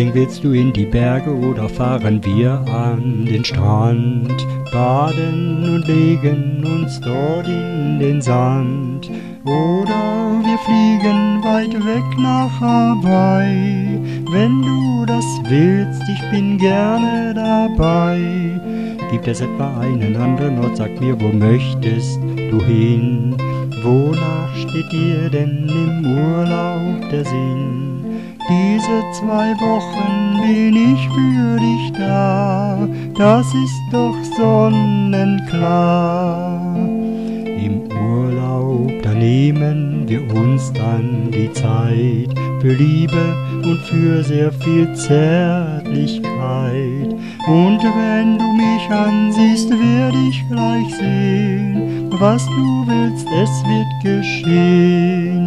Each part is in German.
willst du in die Berge oder fahren wir an den Strand? Baden und legen uns dort in den Sand. Oder wir fliegen weit weg nach Hawaii. Wenn du das willst, ich bin gerne dabei. Gibt es etwa einen anderen Ort, sag mir, wo möchtest du hin? Wonach steht dir denn im Urlaub der Sinn? Diese 2 Wochen bin ich für dich da, das ist doch sonnenklar. Im Urlaub, da nehmen wir uns dann die Zeit für Liebe und für sehr viel Zärtlichkeit. Und wenn du mich ansiehst, werd ich gleich sehen, was du willst, es wird geschehen.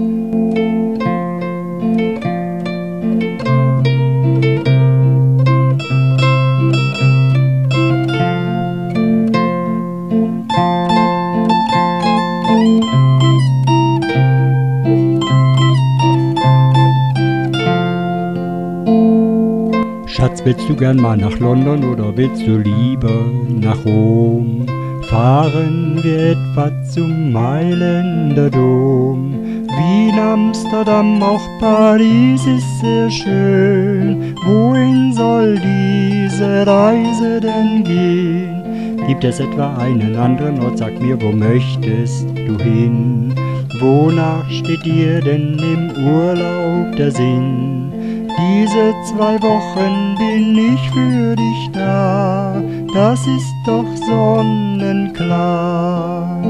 Schatz, willst du gern mal nach London oder willst du lieber nach Rom? Fahren wir etwa zum Mailänder Dom? Wien, Amsterdam, auch Paris ist sehr schön. Wohin soll diese Reise denn gehen? Gibt es etwa einen anderen Ort, sag mir, wo möchtest du hin? Wonach steht dir denn im Urlaub der Sinn? Diese 2 Wochen bin ich für dich da, das ist doch sonnenklar.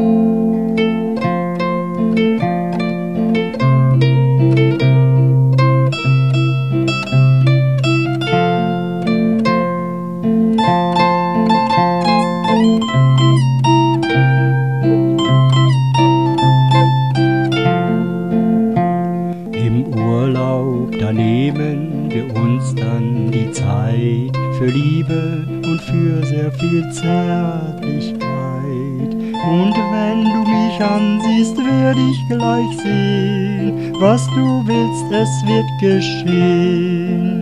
Im Urlaub, da nehmen wir uns dann die Zeit für Liebe und für sehr viel Zärtlichkeit. Und wenn du mich ansiehst, werd ich gleich sehen, was du willst, es wird geschehen.